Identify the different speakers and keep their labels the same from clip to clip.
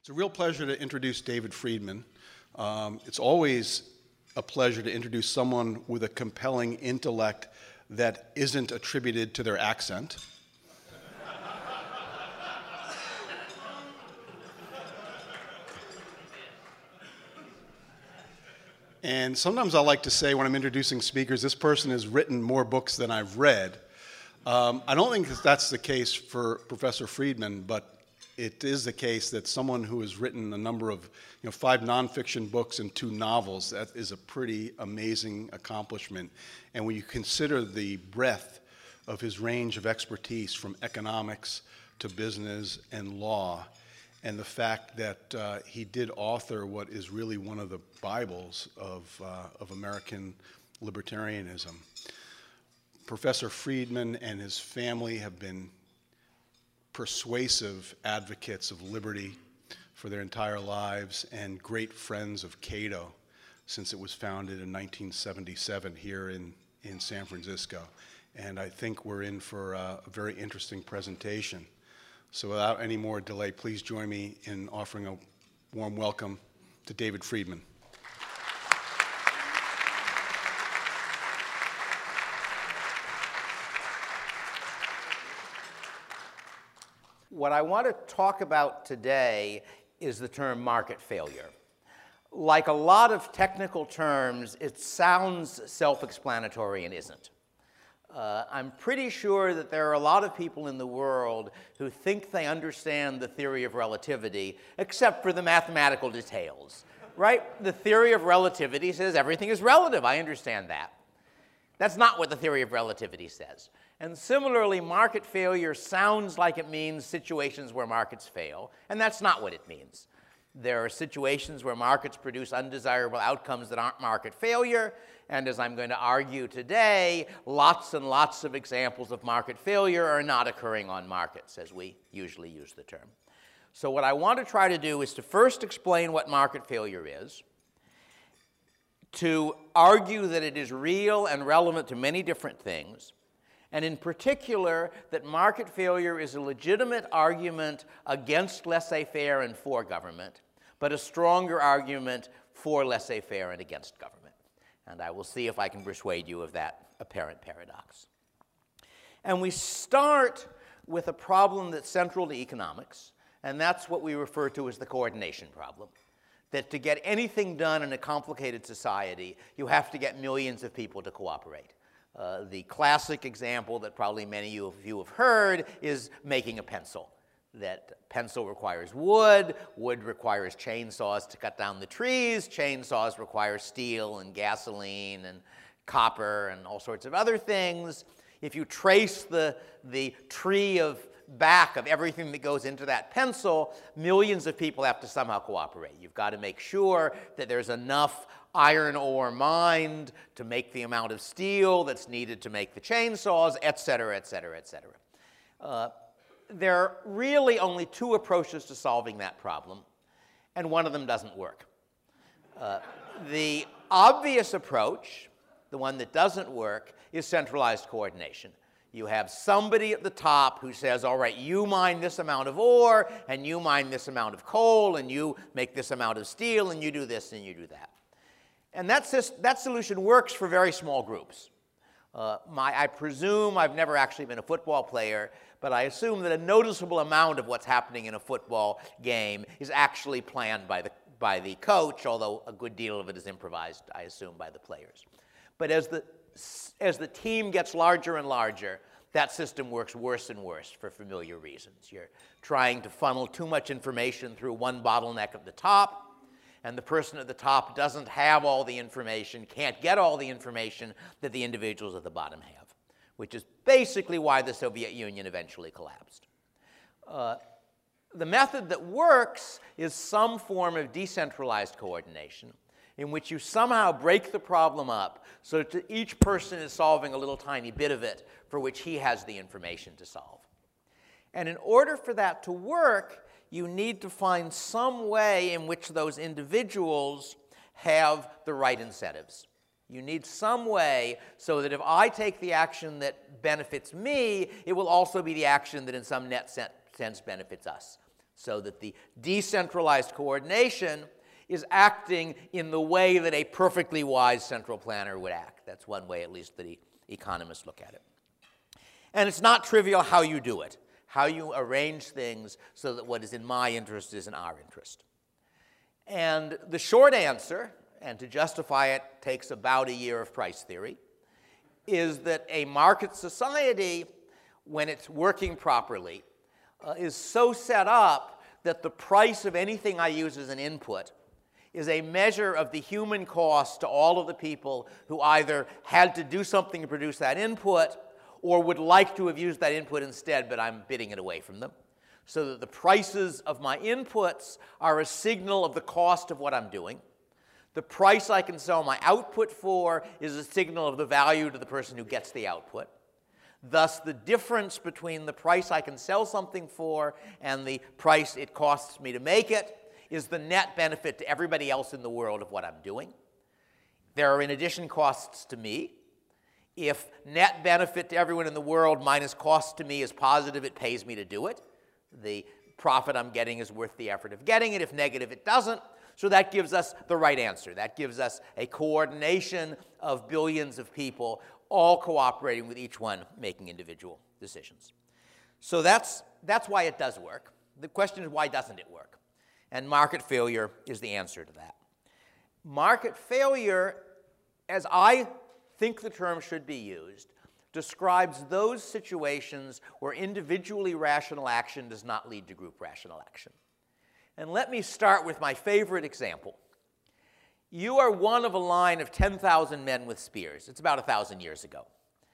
Speaker 1: It's a real pleasure to introduce David Friedman. It's always a pleasure to introduce someone with a compelling intellect that isn't attributed to their accent. And sometimes I like to say when I'm introducing speakers, this person has written more books than I've read. I don't think that's the case for Professor Friedman, but it is the case that someone who has written a number of, 5 nonfiction books and 2 novels, that is a pretty amazing accomplishment. And when you consider the breadth of his range of expertise from economics to business and law, and the fact that he did author what is really one of the Bibles of American libertarianism. Professor Friedman and his family have been persuasive advocates of liberty for their entire lives and great friends of Cato since it was founded in 1977 here in San Francisco. And I think we're in for a very interesting presentation. So without any more delay, please join me in offering a warm welcome to David Friedman.
Speaker 2: What I want to talk about today is the term market failure. Like a lot of technical terms, it sounds self-explanatory and isn't. I'm pretty sure that there are a lot of people in the world who think they understand the theory of relativity, except for the mathematical details, right? The theory of relativity says everything is relative. I understand that. That's not what the theory of relativity says. And similarly, market failure sounds like it means situations where markets fail, and that's not what it means. There are situations where markets produce undesirable outcomes that aren't market failure, and as I'm going to argue today, lots and lots of examples of market failure are not occurring on markets, as we usually use the term. So what I want to try to do is to first explain what market failure is, to argue that it is real and relevant to many different things, and in particular, that market failure is a legitimate argument against laissez-faire and for government, but a stronger argument for laissez-faire and against government. And I will see if I can persuade you of that apparent paradox. And we start with a problem that's central to economics, and that's what we refer to as the coordination problem. That to get anything done in a complicated society, you have to get millions of people to cooperate. The classic example that probably many of you have heard is making a pencil. That pencil requires wood, wood requires chainsaws to cut down the trees, chainsaws require steel and gasoline and copper and all sorts of other things. If you trace the tree of back of everything that goes into that pencil, millions of people have to somehow cooperate. You've got to make sure that there's enough iron ore mined to make the amount of steel that's needed to make the chainsaws, et cetera, et cetera, et cetera. There are really only 2 approaches to solving that problem, and one of them doesn't work. The obvious approach, the one that doesn't work, is centralized coordination. You have somebody at the top who says, all right, you mine this amount of ore, and you mine this amount of coal, and you make this amount of steel, and you do this, and you do that. And that solution works for very small groups. I presume, I've never actually been a football player, but I assume that a noticeable amount of what's happening in a football game is actually planned by the coach, although a good deal of it is improvised, I assume, by the players. But as the team gets larger and larger, that system works worse and worse for familiar reasons. You're trying to funnel too much information through one bottleneck at the top, and the person at the top doesn't have all the information, can't get all the information that the individuals at the bottom have, which is basically why the Soviet Union eventually collapsed. The method that works is some form of decentralized coordination in which you somehow break the problem up so that each person is solving a little tiny bit of it for which he has the information to solve. And in order for that to work, you need to find some way in which those individuals have the right incentives. You need some way so that if I take the action that benefits me, it will also be the action that in some net sense benefits us. so that the decentralized coordination is acting in the way that a perfectly wise central planner would act. That's one way, at least, that economists look at it. And it's not trivial how you do it, how you arrange things so that what is in my interest is in our interest. And the short answer, and to justify it takes about a year of price theory, is that a market society, when it's working properly, is so set up that the price of anything I use as an input is a measure of the human cost to all of the people who either had to do something to produce that input or would like to have used that input instead, but I'm bidding it away from them. So that the prices of my inputs are a signal of the cost of what I'm doing. The price I can sell my output for is a signal of the value to the person who gets the output. Thus, the difference between the price I can sell something for and the price it costs me to make it is the net benefit to everybody else in the world of what I'm doing. There are, in addition, costs to me. If net benefit to everyone in the world minus cost to me is positive, it pays me to do it. The profit I'm getting is worth the effort of getting it. If negative, it doesn't. So that gives us the right answer. That gives us a coordination of billions of people all cooperating with each one making individual decisions. So that's why it does work. The question is, why doesn't it work? And market failure is the answer to that. Market failure, as I think the term should be used, describes those situations where individually rational action does not lead to group rational action. And let me start with my favorite example. You are one of a line of 10,000 men with spears. It's about 1,000 years ago.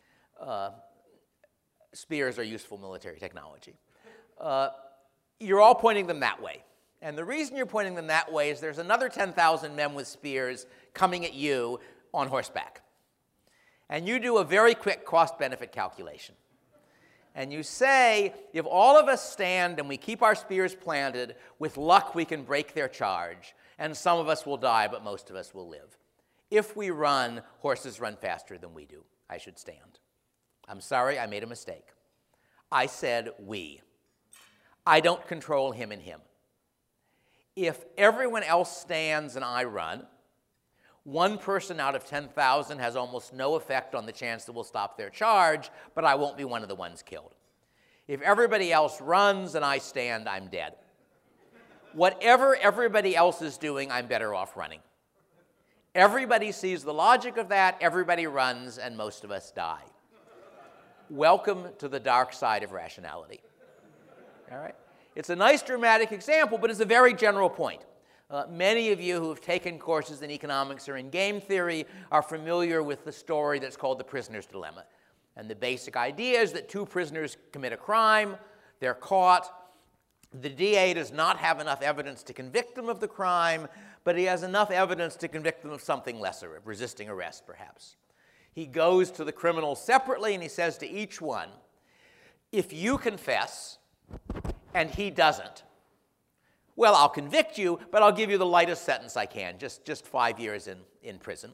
Speaker 2: Spears are useful military technology. You're all pointing them that way. And the reason you're pointing them that way is there's another 10,000 men with spears coming at you on horseback. And you do a very quick cost-benefit calculation. And you say, if all of us stand and we keep our spears planted, with luck we can break their charge, and some of us will die, but most of us will live. If we run, horses run faster than we do. I should stand. I'm sorry, I made a mistake. I said we. I don't control him and him. If everyone else stands and I run, one person out of 10,000 has almost no effect on the chance that we'll stop their charge, but I won't be one of the ones killed. If everybody else runs and I stand, I'm dead. Whatever everybody else is doing, I'm better off running. Everybody sees the logic of that, everybody runs, and most of us die. Welcome to the dark side of rationality. All right? It's a nice dramatic example, but it's a very general point. Many of you who have taken courses in economics or in game theory are familiar with the story that's called the prisoner's dilemma. And the basic idea is that two prisoners commit a crime, they're caught. The DA does not have enough evidence to convict them of the crime, but he has enough evidence to convict them of something lesser, of resisting arrest perhaps. He goes to the criminals separately and he says to each one, if you confess and he doesn't, well, I'll convict you, but I'll give you the lightest sentence I can, just 5 years in prison.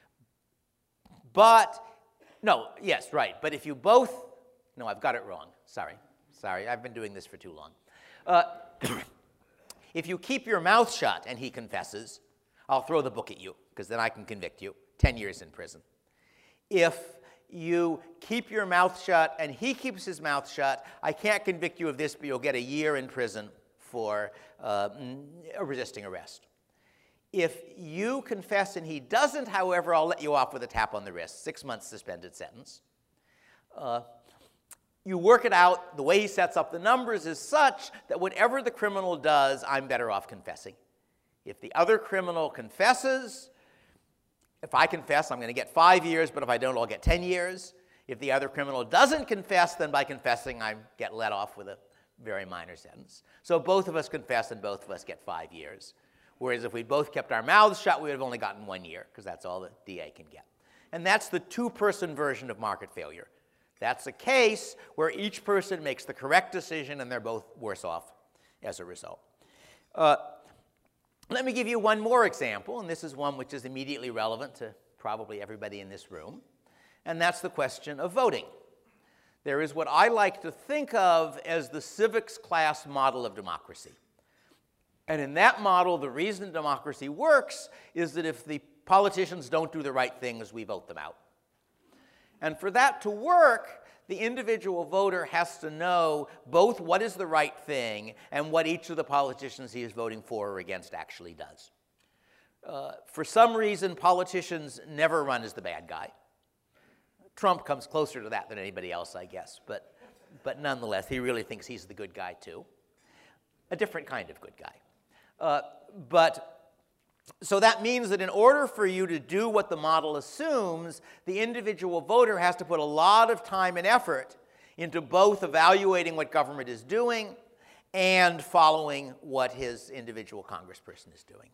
Speaker 2: But, no, yes, right. But if you both, no, I've got it wrong. Sorry, I've been doing this for too long. If you keep your mouth shut and he confesses, I'll throw the book at you, because then I can convict you. 10 years in prison. If you keep your mouth shut and he keeps his mouth shut, I can't convict you of this, but you'll get a year in prison for resisting arrest. If you confess and he doesn't, however, I'll let you off with a tap on the wrist, 6 months suspended sentence. You work it out, the way he sets up the numbers is such that whatever the criminal does, I'm better off confessing. If the other criminal confesses, if I confess, I'm going to get 5 years, but if I don't, I'll get 10 years. If the other criminal doesn't confess, then by confessing, I get let off with a very minor sentence. So both of us confess and both of us get 5 years. Whereas if we both kept our mouths shut, we would have only gotten 1 year, because that's all the DA can get. And that's the two-person version of market failure. That's a case where each person makes the correct decision and they're both worse off as a result. Let me give you one more example, and this is one which is immediately relevant to probably everybody in this room, and that's the question of voting. There is what I like to think of as the civics class model of democracy. And in that model, the reason democracy works is that if the politicians don't do the right things, we vote them out. And for that to work, the individual voter has to know both what is the right thing and what each of the politicians he is voting for or against actually does. For some reason, politicians never run as the bad guy. Trump comes closer to that than anybody else, I guess, but nonetheless, he really thinks he's the good guy too. A different kind of good guy. So that means that in order for you to do what the model assumes, the individual voter has to put a lot of time and effort into both evaluating what government is doing and following what his individual congressperson is doing.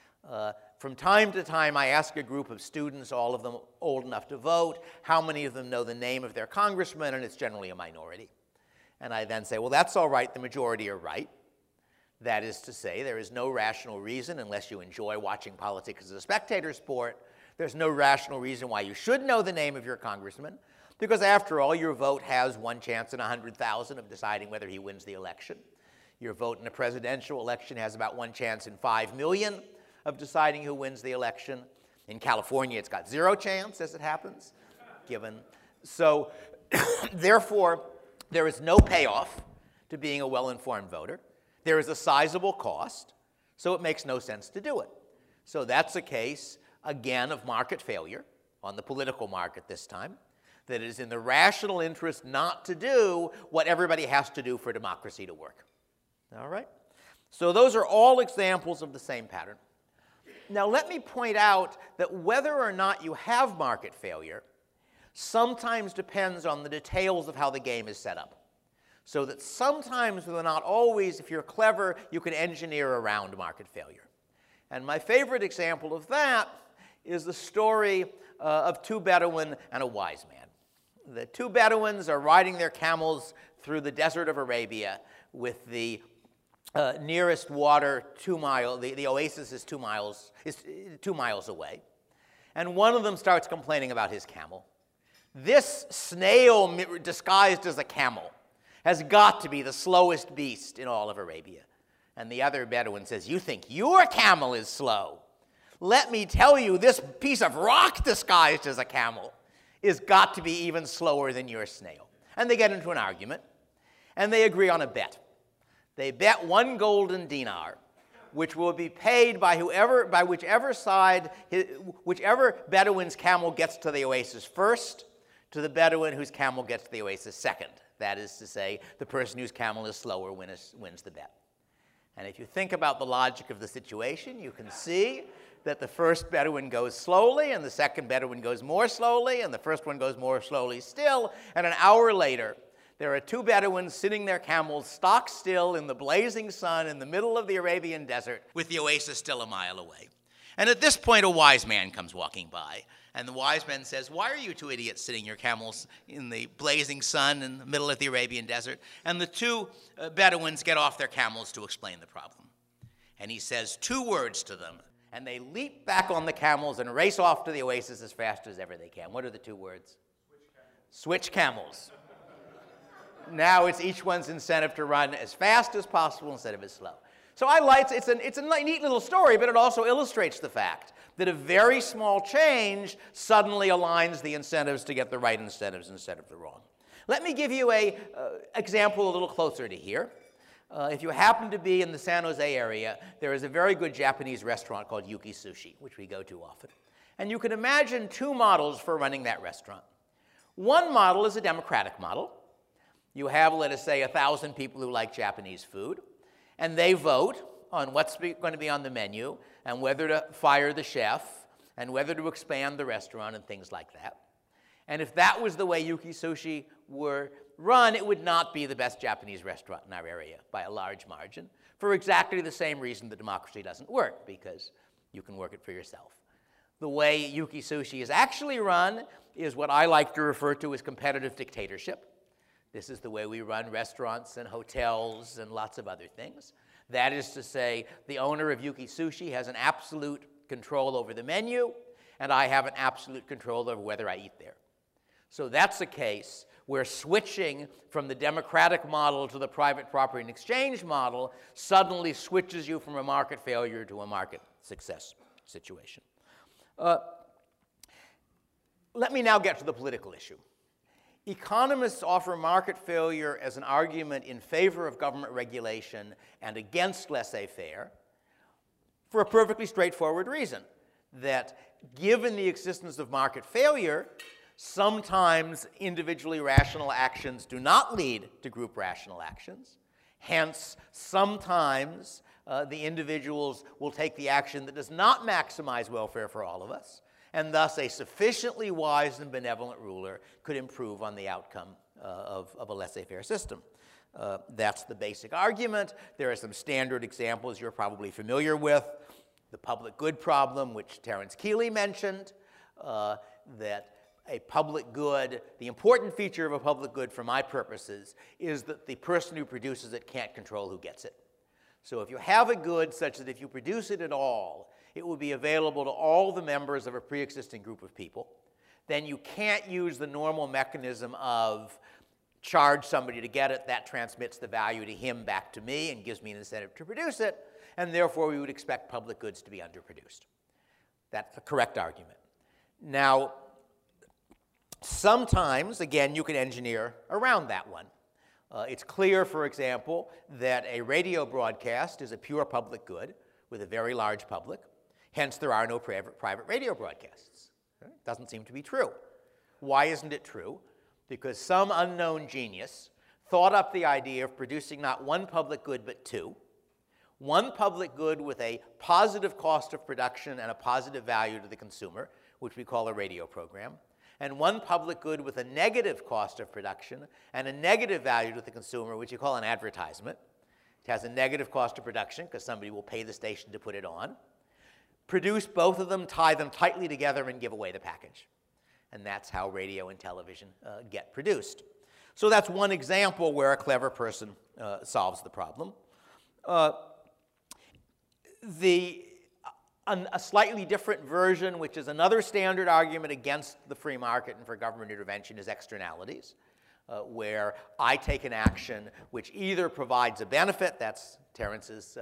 Speaker 2: From time to time, I ask a group of students, all of them old enough to vote, how many of them know the name of their congressman, and it's generally a minority. And I then say, well, that's all right, the majority are right. That is to say, there is no rational reason, unless you enjoy watching politics as a spectator sport, there's no rational reason why you should know the name of your congressman, because after all, your vote has one chance in 100,000 of deciding whether he wins the election. Your vote in a presidential election has about one chance in 5 million of deciding who wins the election. In California, it's got 0 chance, as it happens, given. So, therefore, there is no payoff to being a well-informed voter. There is a sizable cost, so it makes no sense to do it. So that's a case, again, of market failure, on the political market this time, that it is in the rational interest not to do what everybody has to do for democracy to work. All right? So those are all examples of the same pattern. Now let me point out that whether or not you have market failure sometimes depends on the details of how the game is set up. So that sometimes, though not always, if you're clever, you can engineer around market failure. And my favorite example of that is the story of 2 Bedouin and a wise man. The 2 Bedouins are riding their camels through the desert of Arabia with the nearest water 2 miles, the oasis is 2 miles away. And one of them starts complaining about his camel. This snail disguised as a camel has got to be the slowest beast in all of Arabia. And the other Bedouin says, you think your camel is slow? Let me tell you, this piece of rock disguised as a camel is got to be even slower than your snail. And they get into an argument, and they agree on a bet. They bet 1 golden dinar, which will be paid by whichever Bedouin's camel gets to the oasis first, to the Bedouin whose camel gets to the oasis second. That is to say, the person whose camel is slower wins the bet. And if you think about the logic of the situation, you can see that the first Bedouin goes slowly, and the second Bedouin goes more slowly, and the first one goes more slowly still, and an hour later, there are 2 Bedouins sitting their camels stock still in the blazing sun in the middle of the Arabian desert, with the oasis still a mile away. And at this point, a wise man comes walking by. And the wise man says, why are you 2 idiots sitting your camels in the blazing sun in the middle of the Arabian desert? And the 2 Bedouins get off their camels to explain the problem. And he says 2 words to them, and they leap back on the camels and race off to the oasis as fast as ever they can. What are the 2 words? Switch camels. Now it's each one's incentive to run as fast as possible instead of as slow. So it's a neat little story, but it also illustrates the fact that a very small change suddenly aligns the incentives to get the right incentives instead of the wrong. Let me give you an example a little closer to here. If you happen to be in the San Jose area, there is a very good Japanese restaurant called Yuki Sushi, which we go to often. And you can imagine 2 models for running that restaurant. One model is a democratic model. You have, let us say, 1,000 people who like Japanese food, and they vote on what's going to be on the menu and whether to fire the chef and whether to expand the restaurant and things like that. And if that was the way Yuki Sushi were run, it would not be the best Japanese restaurant in our area by a large margin, for exactly the same reason that democracy doesn't work, because you can work it for yourself. The way Yuki Sushi is actually run is what I like to refer to as competitive dictatorship. This is the way we run restaurants and hotels and lots of other things. That is to say, the owner of Yuki Sushi has an absolute control over the menu, and I have an absolute control over whether I eat there. So that's a case where switching from the democratic model to the private property and exchange model suddenly switches you from a market failure to a market success situation. Let me now get to the political issue. Economists offer market failure as an argument in favor of government regulation and against laissez-faire for a perfectly straightforward reason, that given the existence of market failure, sometimes individually rational actions do not lead to group rational actions. Hence, sometimes the individuals will take the action that does not maximize welfare for all of us, and thus a sufficiently wise and benevolent ruler could improve on the outcome of a laissez-faire system. That's the basic argument. There are some standard examples you're probably familiar with. The public good problem, which Terence Keeley mentioned, that a public good, the important feature of a public good for my purposes is that the person who produces it can't control who gets it. So if you have a good such that if you produce it at all, it will be available to all the members of a pre-existing group of people, then you can't use the normal mechanism of charge somebody to get it, that transmits the value to him back to me and gives me an incentive to produce it, and therefore we would expect public goods to be underproduced. That's the correct argument. Now, sometimes, again, you can engineer around that one. It's clear, for example, that a radio broadcast is a pure public good with a very large public. Hence, there are no private radio broadcasts. It doesn't seem to be true. Why isn't it true? Because some unknown genius thought up the idea of producing not one public good but two. One public good with a positive cost of production and a positive value to the consumer, which we call a radio program, and one public good with a negative cost of production and a negative value to the consumer, which you call an advertisement. It has a negative cost of production because somebody will pay the station to put it on. Produce both of them, tie them tightly together, and give away the package. And that's how radio and television get produced. So that's one example where a clever person solves the problem. A slightly different version, which is another standard argument against the free market and for government intervention, is externalities, where I take an action which either provides a benefit, that's Terence's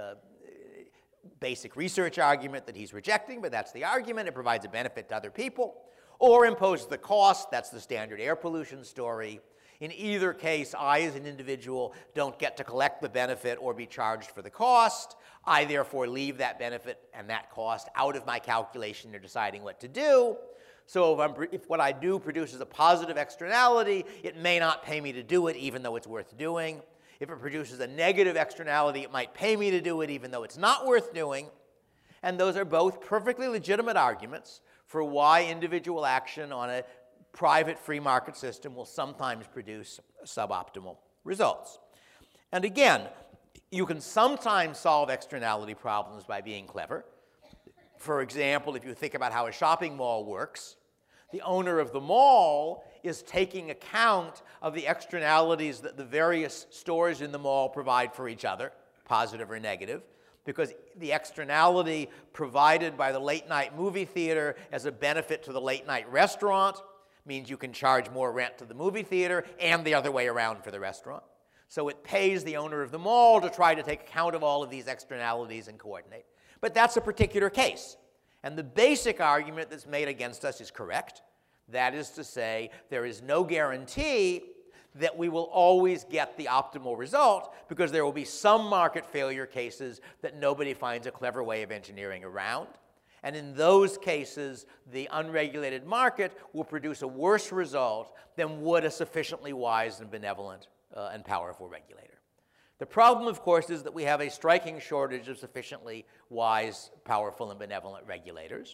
Speaker 2: basic research argument that he's rejecting, but that's the argument, it provides a benefit to other people, or imposes the cost, that's the standard air pollution story. In either case, I as an individual don't get to collect the benefit or be charged for the cost. I therefore leave that benefit and that cost out of my calculation or deciding what to do. So if what I do produces a positive externality, it may not pay me to do it even though it's worth doing. If it produces a negative externality, it might pay me to do it even though it's not worth doing. And those are both perfectly legitimate arguments for why individual action on a private free market system will sometimes produce suboptimal results. And again, you can sometimes solve externality problems by being clever. For example, if you think about how a shopping mall works, the owner of the mall is taking account of the externalities that the various stores in the mall provide for each other, positive or negative, because the externality provided by the late-night movie theater as a benefit to the late-night restaurant means you can charge more rent to the movie theater and the other way around for the restaurant. So it pays the owner of the mall to try to take account of all of these externalities and coordinate. But that's a particular case. And the basic argument that's made against us is correct. That is to say, there is no guarantee that we will always get the optimal result because there will be some market failure cases that nobody finds a clever way of engineering around. And in those cases, the unregulated market will produce a worse result than would a sufficiently wise and benevolent and powerful regulator. The problem, of course, is that we have a striking shortage of sufficiently wise, powerful, and benevolent regulators.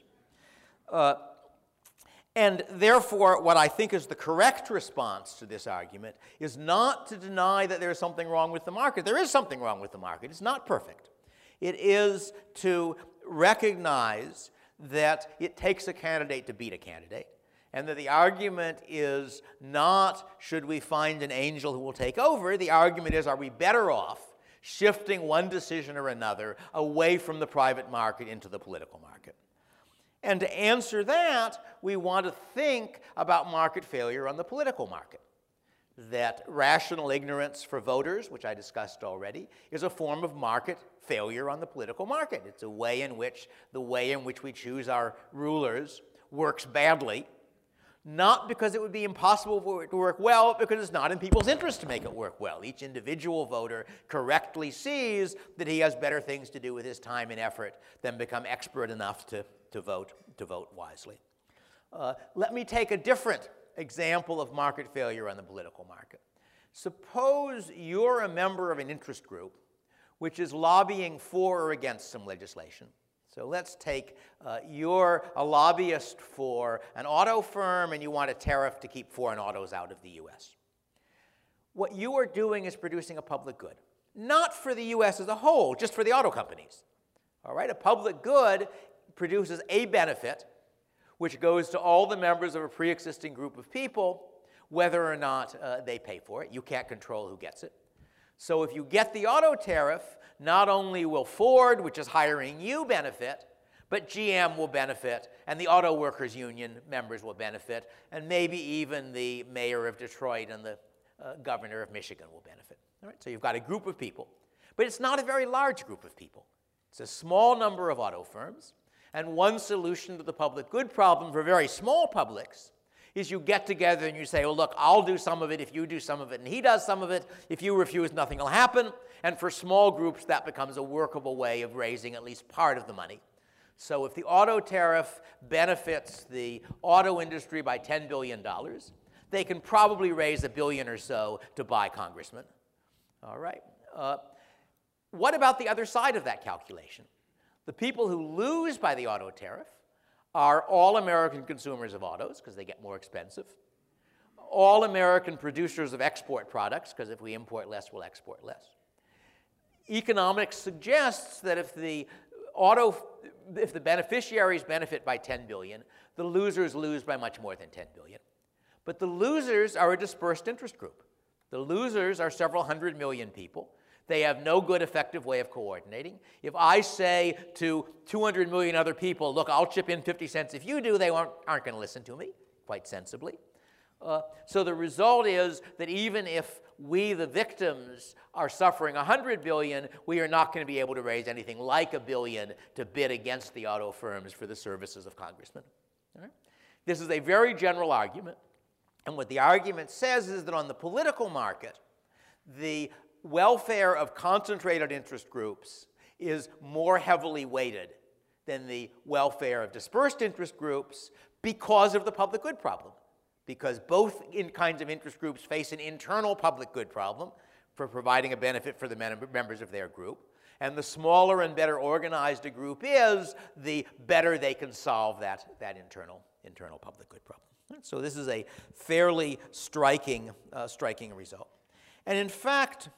Speaker 2: And therefore, what I think is the correct response to this argument is not to deny that there is something wrong with the market. There is something wrong with the market. It's not perfect. It is to recognize that it takes a candidate to beat a candidate, and that the argument is not, should we find an angel who will take over? The argument is, are we better off shifting one decision or another away from the private market into the political market? And to answer that, we want to think about market failure on the political market. that rational ignorance for voters, which I discussed already, is a form of market failure on the political market. It's a way in which the way in which we choose our rulers works badly, not because it would be impossible for it to work well, but because it's not in people's interest to make it work well. Each individual voter correctly sees that he has better things to do with his time and effort than become expert enough to vote wisely. Let me take a different example of market failure on the political market. Suppose you're a member of an interest group which is lobbying for or against some legislation. So let's take you're a lobbyist for an auto firm and you want a tariff to keep foreign autos out of the U.S. What you are doing is producing a public good, not for the U.S. as a whole, just for the auto companies. All right, a public good produces a benefit which goes to all the members of a pre-existing group of people, whether or not they pay for it. You can't control who gets it. So if you get the auto tariff, not only will Ford, which is hiring you, benefit, but GM will benefit, and the auto workers union members will benefit, and maybe even the mayor of Detroit and the governor of Michigan will benefit. All right? So you've got a group of people, but it's not a very large group of people. It's a small number of auto firms. And one solution to the public good problem for very small publics is you get together and you say, well, look, I'll do some of it if you do some of it, and he does some of it. If you refuse, nothing will happen. And for small groups, that becomes a workable way of raising at least part of the money. So if the auto tariff benefits the auto industry by $10 billion, they can probably raise $1 billion or so to buy congressmen. All right. What about the other side of that calculation? The people who lose by the auto tariff are all American consumers of autos, because they get more expensive, all American producers of export products, because if we import less, we'll export less. Economics suggests that if the beneficiaries benefit by $10 billion, the losers lose by much more than $10 billion. But the losers are a dispersed interest group. The losers are several hundred million people. They have no good, effective way of coordinating. If I say to 200 million other people, look, I'll chip in 50 cents if you do, they aren't going to listen to me, quite sensibly. So the result is that even if we, the victims, are suffering $100 billion, we are not going to be able to raise anything like $1 billion to bid against the auto firms for the services of congressmen. All right? This is a very general argument. And what the argument says is that on the political market, the welfare of concentrated interest groups is more heavily weighted than the welfare of dispersed interest groups because of the public good problem. Because both kinds of interest groups face an internal public good problem for providing a benefit for the members of their group. And the smaller and better organized a group is, the better they can solve that internal public good problem. So this is a fairly striking result. And in fact,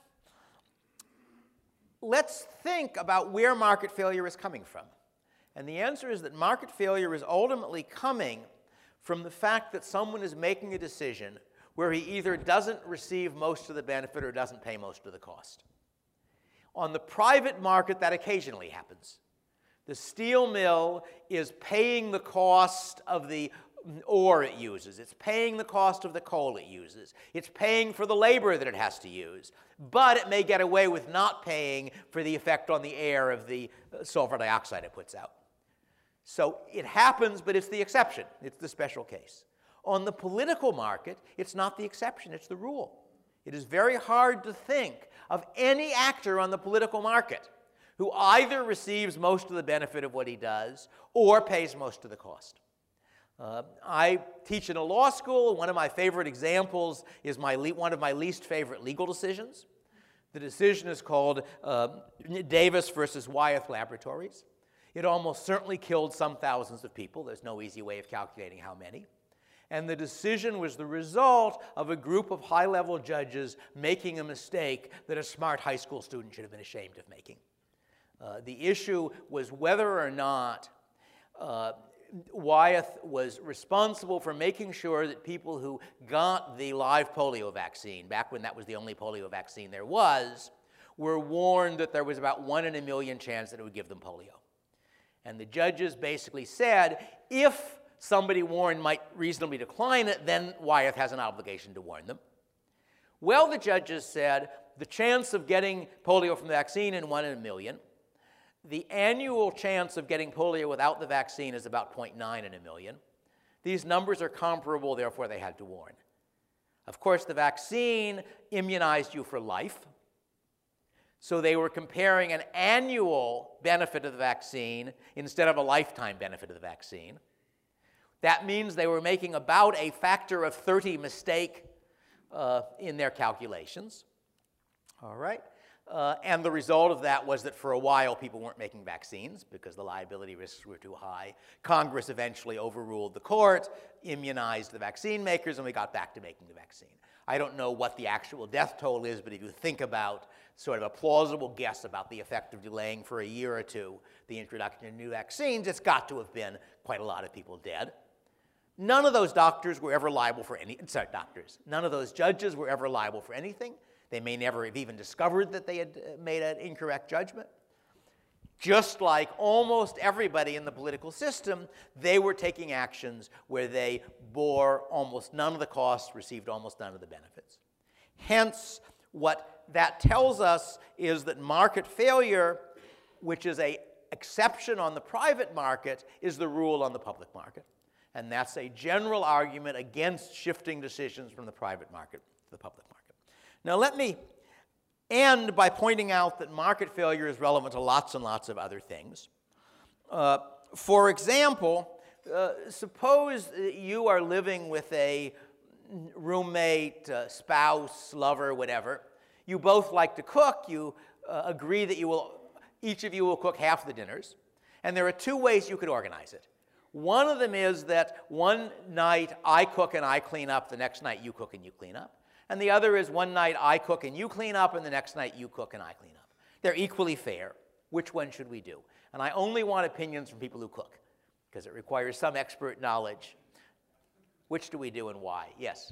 Speaker 2: let's think about where market failure is coming from. And the answer is that market failure is ultimately coming from the fact that someone is making a decision where he either doesn't receive most of the benefit or doesn't pay most of the cost. On the private market, that occasionally happens. The steel mill is paying the cost of the ore it uses. It's paying the cost of the coal it uses. It's paying for the labor that it has to use. But it may get away with not paying for the effect on the air of the sulfur dioxide it puts out. So it happens, but it's the exception. It's the special case. On the political market, it's not the exception, it's the rule. It is very hard to think of any actor on the political market who either receives most of the benefit of what he does or pays most of the cost. I teach in a law school. One of my favorite examples is one of my least favorite legal decisions. The decision is called Davis versus Wyeth Laboratories. It almost certainly killed some thousands of people. There's no easy way of calculating how many. And the decision was the result of a group of high-level judges making a mistake that a smart high school student should have been ashamed of making. The issue was whether or not Wyeth was responsible for making sure that people who got the live polio vaccine, back when that was the only polio vaccine there was, were warned that there was about 1 in a million chance that it would give them polio. And the judges basically said, if somebody warned might reasonably decline it, then Wyeth has an obligation to warn them. Well, the judges said the chance of getting polio from the vaccine is 1 in a million. The annual chance of getting polio without the vaccine is about 0.9 in a million. These numbers are comparable, therefore they had to warn. Of course, the vaccine immunized you for life. So they were comparing an annual benefit of the vaccine instead of a lifetime benefit of the vaccine. That means they were making about a factor of 30 mistake in their calculations. All right. And the result of that was that for a while people weren't making vaccines because the liability risks were too high. Congress eventually overruled the court, immunized the vaccine makers, and we got back to making the vaccine. I don't know what the actual death toll is, but if you think about sort of a plausible guess about the effect of delaying for a year or two the introduction of new vaccines, it's got to have been quite a lot of people dead. None of those doctors were ever liable for none of those judges were ever liable for anything. They may never have even discovered that they had made an incorrect judgment. Just like almost everybody in the political system, they were taking actions where they bore almost none of the costs, received almost none of the benefits. Hence, what that tells us is that market failure, which is an exception on the private market, is the rule on the public market. And that's a general argument against shifting decisions from the private market to the public market. Now, let me end by pointing out that market failure is relevant to lots and lots of other things. For example, suppose you are living with a roommate, spouse, lover, whatever. You both like to cook. You agree that each of you will cook half the dinners. And there are two ways you could organize it. One of them is that one night I cook and I clean up, the next night you cook and you clean up. And the other is one night I cook and you clean up, and the next night you cook and I clean up. They're equally fair. Which one should we do? And I only want opinions from people who cook, because it requires some expert knowledge. Which do we do and why? Yes?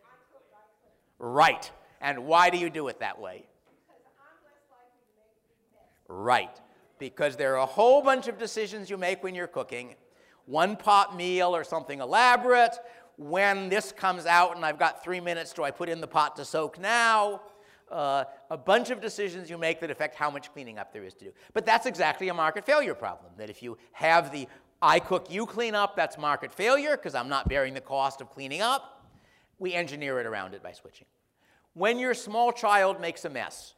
Speaker 2: Right. And why do you do it that way?
Speaker 3: Because I'm less likely to make a big mess.
Speaker 2: Right. Because there are a whole bunch of decisions you make when you're cooking. One pot meal or something elaborate. When this comes out and I've got 3 minutes, do I put in the pot to soak now? A bunch of decisions you make that affect how much cleaning up there is to do. But that's exactly a market failure problem, that if you have the I cook, you clean up, that's market failure because I'm not bearing the cost of cleaning up. We engineer it around it by switching. When your small child makes a mess,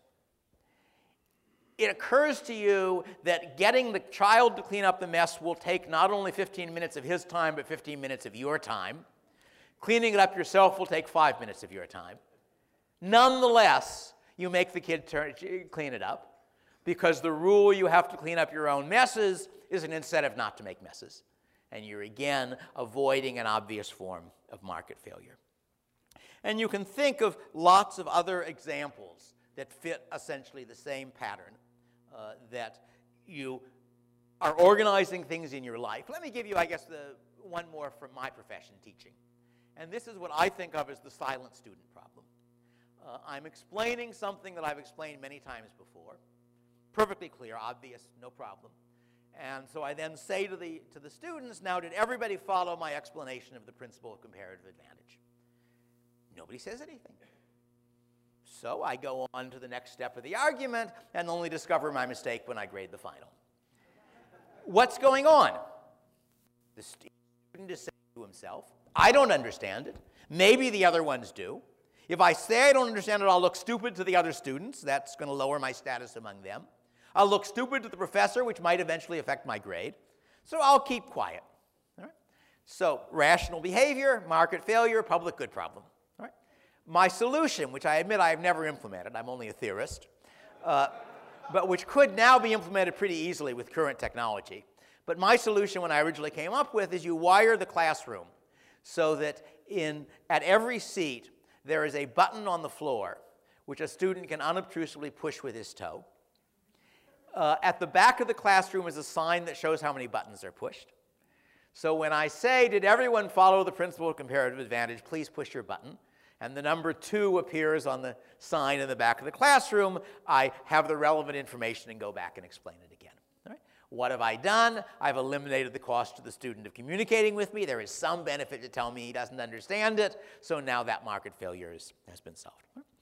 Speaker 2: it occurs to you that getting the child to clean up the mess will take not only 15 minutes of his time, but 15 minutes of your time. Cleaning it up yourself will take 5 minutes of your time. Nonetheless, you make the kid clean it up because the rule you have to clean up your own messes is an incentive not to make messes. And you're again avoiding an obvious form of market failure. And you can think of lots of other examples that fit essentially the same pattern, that you are organizing things in your life. Let me give you, I guess, one more from my profession, teaching. And this is what I think of as the silent student problem. I'm explaining something that I've explained many times before. Perfectly clear, obvious, no problem. And so I then say to the students, now did everybody follow my explanation of the principle of comparative advantage? Nobody says anything. So I go on to the next step of the argument and only discover my mistake when I grade the final. What's going on? The student is saying to himself, I don't understand it. Maybe the other ones do. If I say I don't understand it, I'll look stupid to the other students. That's going to lower my status among them. I'll look stupid to the professor, which might eventually affect my grade. So I'll keep quiet. All right? So rational behavior, market failure, public good problem. All right? My solution, which I admit I have never implemented, I'm only a theorist, but which could now be implemented pretty easily with current technology. But my solution when I originally came up with is you wire the classroom so that at every seat there is a button on the floor which a student can unobtrusively push with his toe. At the back of the classroom is a sign that shows how many buttons are pushed. So when I say, did everyone follow the principle of comparative advantage, please push your button, and the number 2 appears on the sign in the back of the classroom, I have the relevant information and go back and explain it again. All right? What have I done? I've eliminated the cost to the student of communicating with me. There is some benefit to tell me he doesn't understand it, so now that market failure has been solved.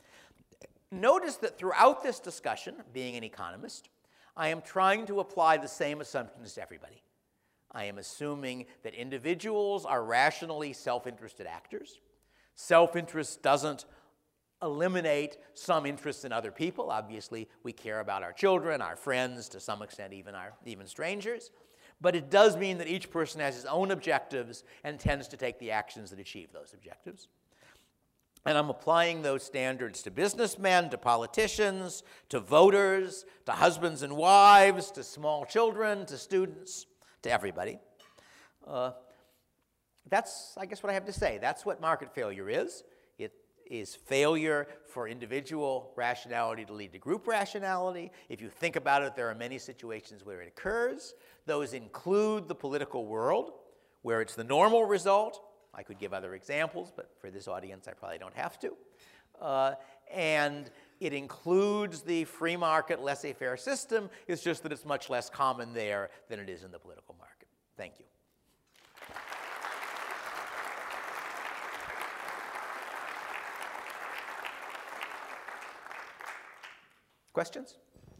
Speaker 2: Notice that throughout this discussion, being an economist, I am trying to apply the same assumptions to everybody. I am assuming that individuals are rationally self-interested actors. Self-interest doesn't eliminate some interest in other people. Obviously, we care about our children, our friends, to some extent even strangers. But it does mean that each person has his own objectives and tends to take the actions that achieve those objectives. And I'm applying those standards to businessmen, to politicians, to voters, to husbands and wives, to small children, to students, to everybody. That's, I guess, what I have to say. That's what market failure is. It is failure for individual rationality to lead to group rationality. If you think about it, there are many situations where it occurs. Those include the political world, where it's the normal result. I could give other examples, but for this audience, I probably don't have to. And it includes the free market laissez-faire system. It's just that it's much less common there than it is in the political market. Thank you. Questions?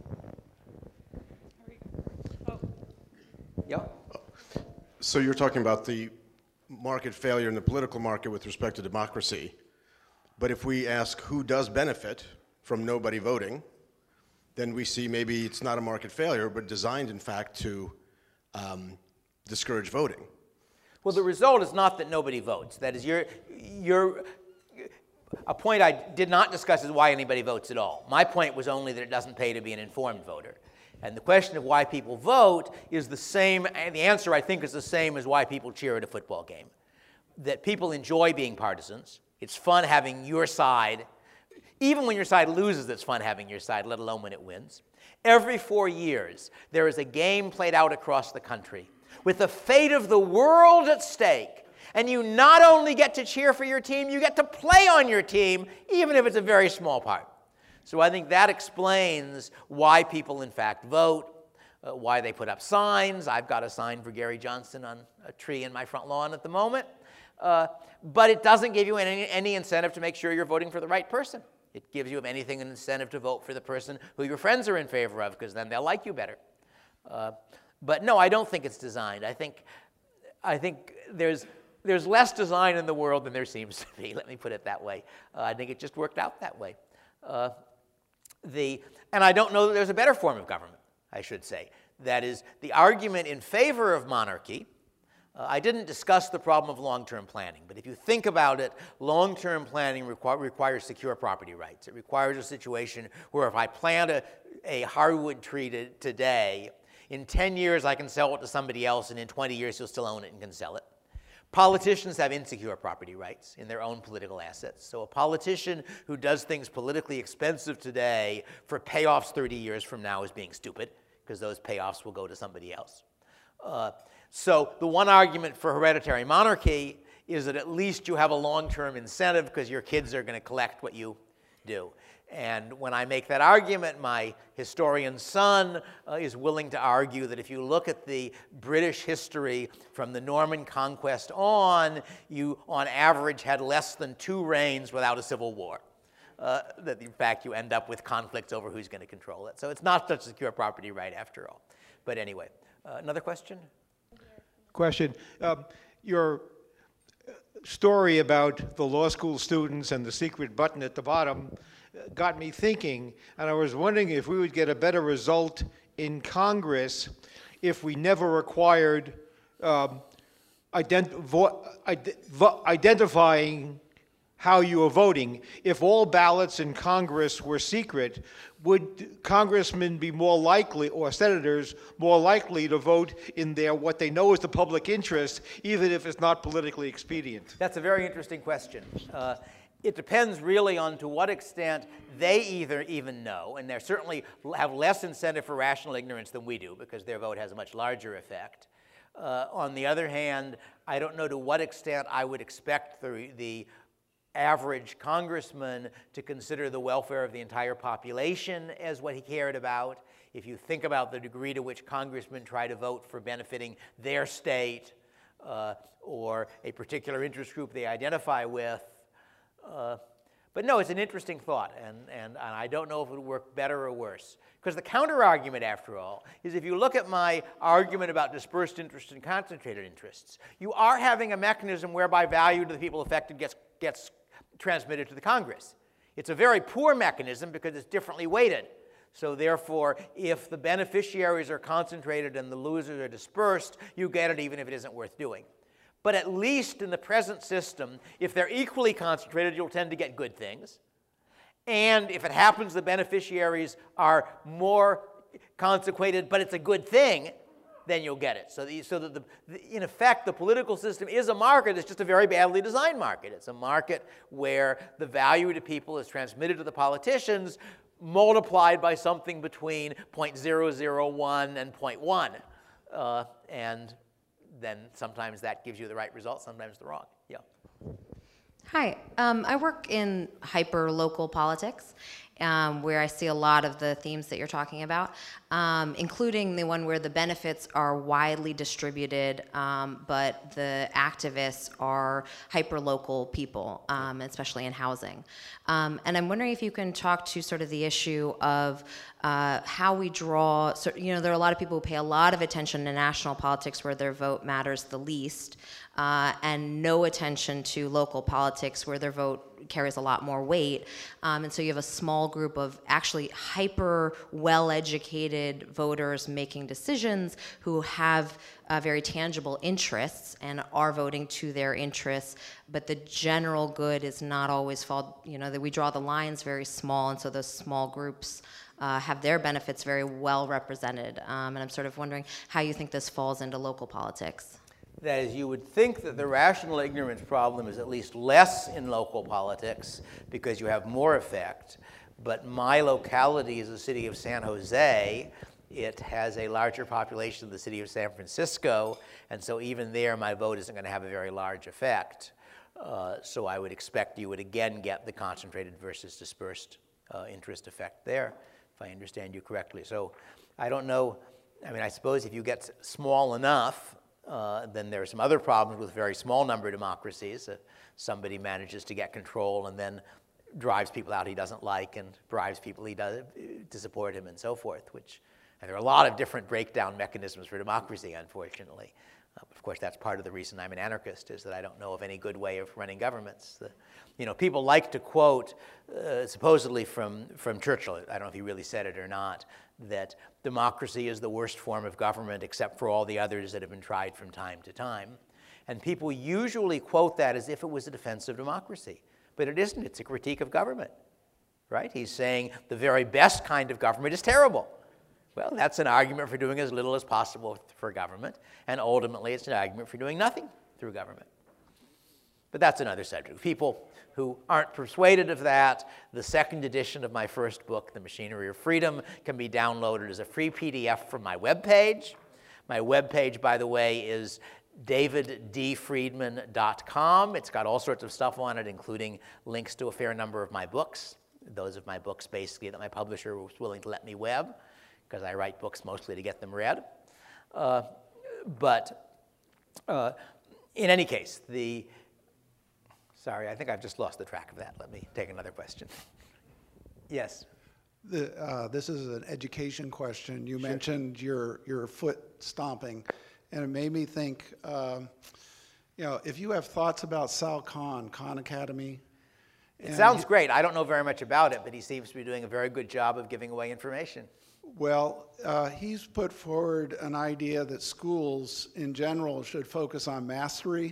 Speaker 2: Yeah?
Speaker 4: So you're talking about the market failure in the political market with respect to democracy. But if we ask who does benefit from nobody voting, then we see maybe it's not a market failure, but designed, in fact, to discourage voting.
Speaker 2: Well, the result is not that nobody votes. That is, a point I did not discuss is why anybody votes at all. My point was only that it doesn't pay to be an informed voter. And the question of why people vote is the same, and the answer, I think, is the same as why people cheer at a football game. That people enjoy being partisans. It's fun having your side. Even when your side loses, it's fun having your side, let alone when it wins. Every 4 years, there is a game played out across the country with the fate of the world at stake. And you not only get to cheer for your team, you get to play on your team, even if it's a very small part. So I think that explains why people, in fact, vote, why they put up signs. I've got a sign for Gary Johnson on a tree in my front lawn at the moment. But it doesn't give you any incentive to make sure you're voting for the right person. It gives you, if anything, an incentive to vote for the person who your friends are in favor of, because then they'll like you better. But no, I don't think it's designed. I think there's less design in the world than there seems to be. Let me put it that way. I think it just worked out that way. And I don't know that there's a better form of government, I should say. That is, the argument in favor of monarchy. I didn't discuss the problem of long-term planning, but if you think about it, long-term planning requires secure property rights. It requires a situation where if I plant a hardwood tree today, in 10 years I can sell it to somebody else, and in 20 years he'll still own it and can sell it. Politicians have insecure property rights in their own political assets. So a politician who does things politically expensive today for payoffs 30 years from now is being stupid, because those payoffs will go to somebody else. So the one argument for hereditary monarchy is that at least you have a long-term incentive because your kids are going to collect what you do. And when I make that argument, my historian son is willing to argue that if you look at the British history from the Norman conquest on, you on average had less than 2 reigns without a civil war. That in fact you end up with conflicts over who's going to control it. So it's not such a secure property right after all. But anyway, another question?
Speaker 5: Question. Your story about the law school students and the secret button at the bottom got me thinking, and I was wondering if we would get a better result in Congress if we never required identifying how you are voting. If all ballots in Congress were secret, would congressmen be more likely, or senators, more likely to vote in their what they know is the public interest, even if it's not politically expedient?
Speaker 2: That's a very interesting question. It depends really on to what extent they even know, and they certainly have less incentive for rational ignorance than we do, because their vote has a much larger effect. On the other hand, I don't know to what extent I would expect the average congressman to consider the welfare of the entire population as what he cared about. If you think about the degree to which congressmen try to vote for benefiting their state or a particular interest group they identify with. But But no, it's an interesting thought, and I don't know if it would work better or worse. Because the counter-argument, after all, is if you look at my argument about dispersed interests and concentrated interests, you are having a mechanism whereby value to the people affected gets transmitted to the Congress. It's a very poor mechanism because it's differently weighted. So therefore, if the beneficiaries are concentrated and the losers are dispersed, you get it even if it isn't worth doing. But at least in the present system, if they're equally concentrated, you'll tend to get good things. And if it happens the beneficiaries are more consequated, but it's a good thing, then you'll get it. So that in effect, the political system is a market. It's just a very badly designed market. It's a market where the value to people is transmitted to the politicians, multiplied by something between 0.001 and 0.1. And then sometimes that gives you the right result, sometimes the wrong. Yeah.
Speaker 6: Hi, I work in hyper-local politics, where I see a lot of the themes that you're talking about, including the one where the benefits are widely distributed, but the activists are hyper-local people, especially in housing. And I'm wondering if you can talk to sort of the issue of how we draw, there are a lot of people who pay a lot of attention to national politics where their vote matters the least, and no attention to local politics where their vote carries a lot more weight. And so you have a small group of actually hyper well-educated voters making decisions who have very tangible interests and are voting to their interests, but the general good is not always that we draw the lines very small, and so those small groups have their benefits very well represented. And I'm sort of wondering how you think this falls into local politics.
Speaker 2: That is, you would think that the rational ignorance problem is at least less in local politics because you have more effect. But my locality is the city of San Jose. It has a larger population than the city of San Francisco, and so even there my vote isn't going to have a very large effect. So I would expect you would again get the concentrated versus dispersed interest effect there, if I understand you correctly. So I don't know. I mean, I suppose if you get small enough, then there are some other problems with very small number democracies. Somebody manages to get control and then drives people out he doesn't like and bribes people he does to support him and so forth, and there are a lot of different breakdown mechanisms for democracy, unfortunately. Of course, that's part of the reason I'm an anarchist, is that I don't know of any good way of running governments. People like to quote, supposedly from Churchill, I don't know if he really said it or not, that democracy is the worst form of government except for all the others that have been tried from time to time. And people usually quote that as if it was a defense of democracy. But it isn't. It's a critique of government, right? He's saying the very best kind of government is terrible. Well, that's an argument for doing as little as possible for government, and ultimately it's an argument for doing nothing through government. But that's another subject. People who aren't persuaded of that, the second edition of my first book, The Machinery of Freedom, can be downloaded as a free PDF from my webpage. My webpage, by the way, is daviddfriedman.com. It's got all sorts of stuff on it, including links to a fair number of my books. Those of my books, basically, that my publisher was willing to let me web, because I write books mostly to get them read. But in any case, sorry, I think I've just lost the track of that. Let me take another question. Yes?
Speaker 7: This is an education question. You mentioned your foot stomping, and it made me think, if you have thoughts about Sal Khan Academy.
Speaker 2: It sounds great. I don't know very much about it, but he seems to be doing a very good job of giving away information.
Speaker 7: Well, he's put forward an idea that schools in general should focus on mastery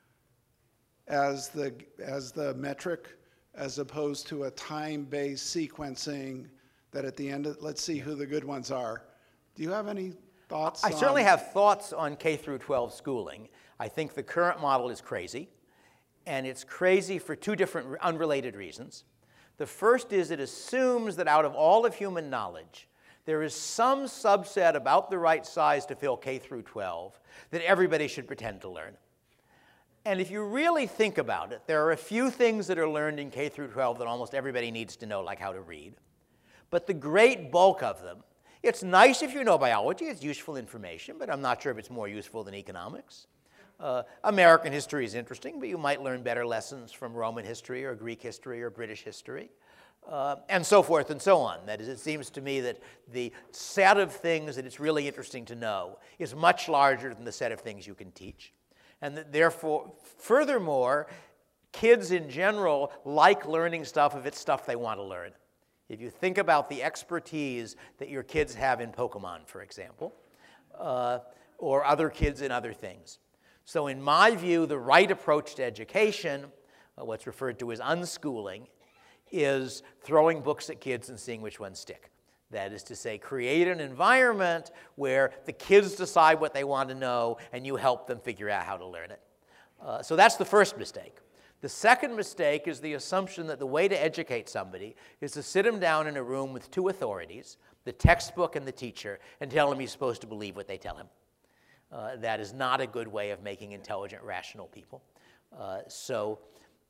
Speaker 7: as the metric, as opposed to a time-based sequencing that at the end of, let's see who the good ones are. Do you have any thoughts?
Speaker 2: I certainly have thoughts on K through 12 schooling. I think the current model is crazy, and it's crazy for two different unrelated reasons. The first is it assumes that out of all of human knowledge, there is some subset about the right size to fill K through 12 that everybody should pretend to learn. And if you really think about it, there are a few things that are learned in K through 12 that almost everybody needs to know, like how to read. But the great bulk of them, it's nice if you know biology, it's useful information, but I'm not sure if it's more useful than economics. American history is interesting, but you might learn better lessons from Roman history or Greek history or British history, and so forth and so on. That is, it seems to me that the set of things that it's really interesting to know is much larger than the set of things you can teach. And that therefore, furthermore, kids in general like learning stuff if it's stuff they want to learn. If you think about the expertise that your kids have in Pokemon, for example, or other kids in other things. So in my view, the right approach to education, what's referred to as unschooling, is throwing books at kids and seeing which ones stick. That is to say, create an environment where the kids decide what they want to know and you help them figure out how to learn it. So that's the first mistake. The second mistake is the assumption that the way to educate somebody is to sit him down in a room with two authorities, the textbook and the teacher, and tell him he's supposed to believe what they tell him. That is not a good way of making intelligent, rational people. So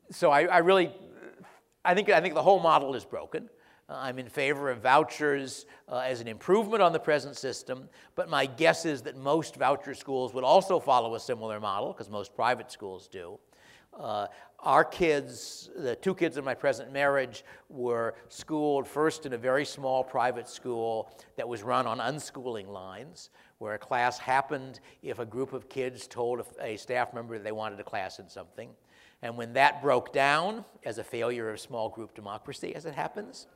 Speaker 2: I think the whole model is broken. I'm in favor of vouchers as an improvement on the present system, but my guess is that most voucher schools would also follow a similar model, because most private schools do. Our kids, the two kids in my present marriage, were schooled first in a very small private school that was run on unschooling lines, where a class happened if a group of kids told a staff member they wanted a class in something. And when that broke down, as a failure of small group democracy, as it happens,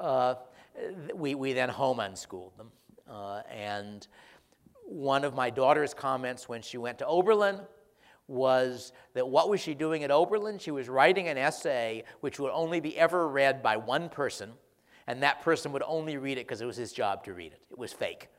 Speaker 2: we then home unschooled them. And one of my daughter's comments when she went to Oberlin was that what was she doing at Oberlin? She was writing an essay which would only be ever read by one person, and that person would only read it because it was his job to read it. It was fake.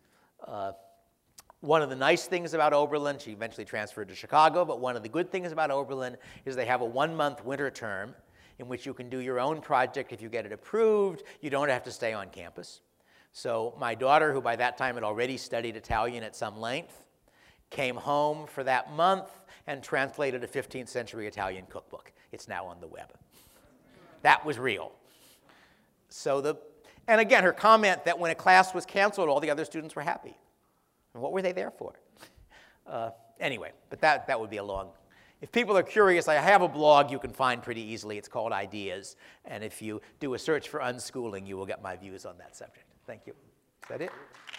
Speaker 2: One of the nice things about Oberlin, she eventually transferred to Chicago, but one of the good things about Oberlin is they have a 1-month winter term in which you can do your own project. If you get it approved, you don't have to stay on campus. So my daughter, who by that time had already studied Italian at some length, came home for that month and translated a 15th century Italian cookbook. It's now on the web. That was real. And again, her comment that when a class was canceled, all the other students were happy. And what were they there for? Anyway, but that would be a long. If people are curious, I have a blog you can find pretty easily. It's called Ideas. And if you do a search for unschooling, you will get my views on that subject. Thank you. Is that it?